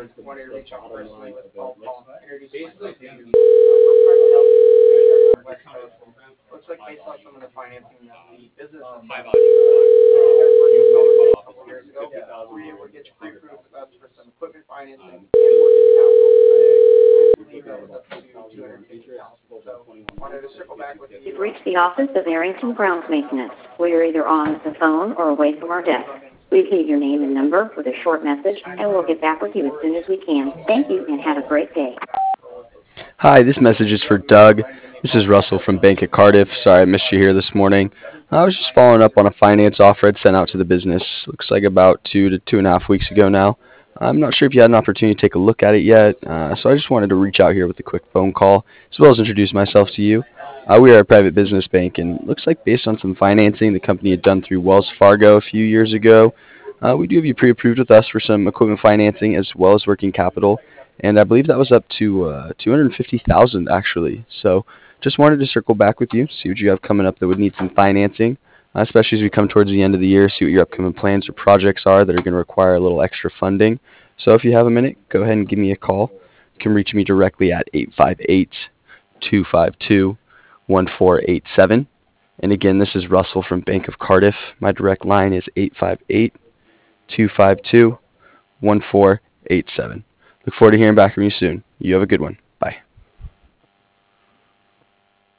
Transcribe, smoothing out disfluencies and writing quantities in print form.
wanted to reach out personally with a phone call, introduce myself to you. We're privately held here on the West Coast. Looks like based on some of the financing that the business has done, you guys were consolidated a couple years ago. We were able to get you pre-approved with us for some equipment financing and working capital. I believe that was up to 250,000. So wanted to circle back with you. You've reached the office of Arrington Grounds Maintenance. We are either on the phone or away from our desk. Please leave your name and number with a short message, and we'll get back with you as soon as we can. Thank you, and have a great day. Hi, this message is for Doug. This is Russell from Bank at Cardiff. Sorry I missed you here this morning. I was just following up on a finance offer I'd sent out to the business. Looks like about 2 to 2.5 weeks ago now. I'm not sure if you had an opportunity to take a look at it yet, so I just wanted to reach out here with a quick phone call, as well as introduce myself to you. We are a private business bank, and it looks like based on some financing the company had done through Wells Fargo a few years ago, we do have you pre-approved with us for some equipment financing as well as working capital, and I believe that was up to 250,000 actually. So just wanted to circle back with you, see what you have coming up that would need some financing, especially as we come towards the end of the year, see what your upcoming plans or projects are that are going to require a little extra funding. So if you have a minute, go ahead and give me a call. You can reach me directly at 858-252-1487. And again, this is Russell from Bank of Cardiff. My direct line is 858-252-1487. Look forward to hearing back from you soon. You have a good one.